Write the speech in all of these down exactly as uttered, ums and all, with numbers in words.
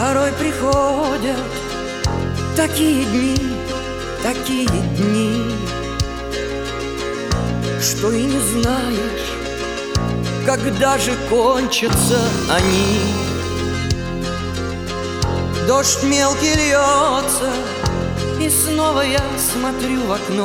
Порой приходят такие дни, такие дни, что и не знаешь, когда же кончатся они. Дождь мелкий льется, и снова я смотрю в окно,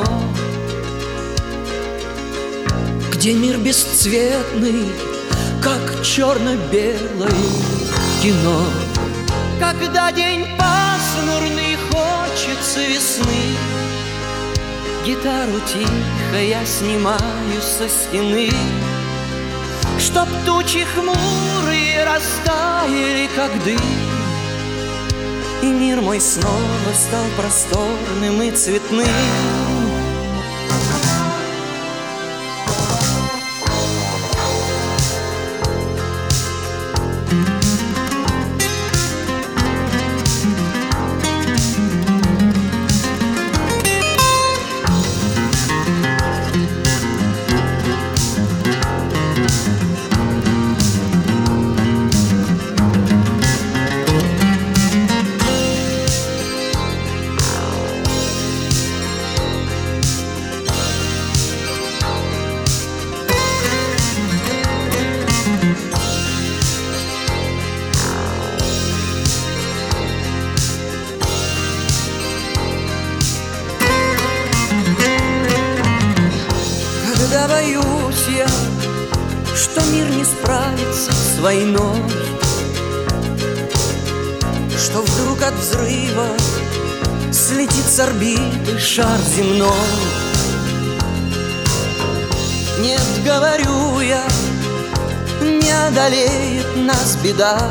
где мир бесцветный, как черно-белое кино. Когда день пасмурный, хочется весны, гитару тихо я снимаю со стены, чтоб тучи хмурые растаяли, как дым, и мир мой снова стал просторным и цветным. Когда боюсь я, что мир не справится с войной, что вдруг от взрыва слетит с орбиты шар земной. Нет, говорю я, не одолеет нас беда,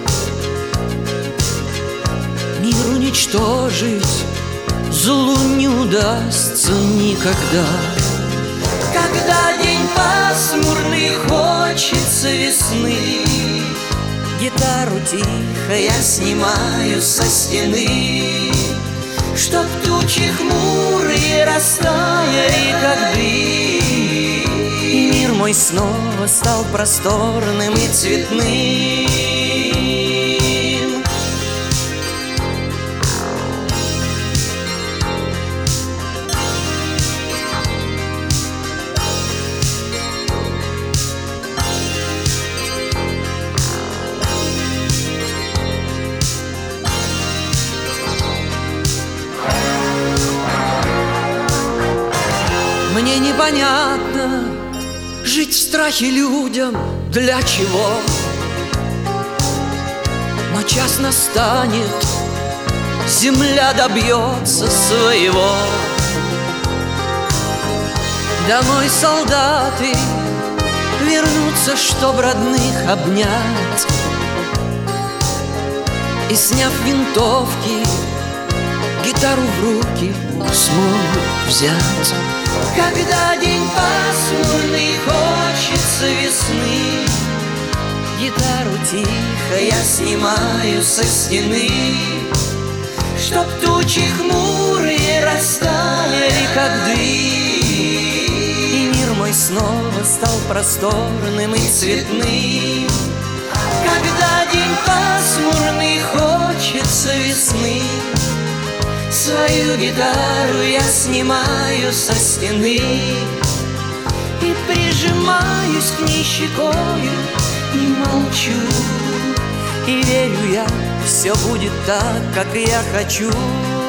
мир уничтожить злу не удастся никогда. Когда день пасмурный, хочется весны, гитару тихо я снимаю со стены, чтоб тучи хмурые растаяли, как дым, и мир мой снова стал просторным и цветным. Мне непонятно жить в страхе людям для чего, но час настанет, земля добьется своего. Домой солдаты вернутся, чтоб родных обнять, и, сняв винтовки, гитару в руки смогут взять. Когда день пасмурный, хочется весны, гитару тихо я снимаю со стены, чтоб тучи хмурые растаяли, как дым, и мир мой снова стал просторным и цветным. Когда день пасмурный, хочется весны, свою гитару я снимаю со стены и прижимаюсь к ней щекою и молчу, и верю я, все будет так, как я хочу.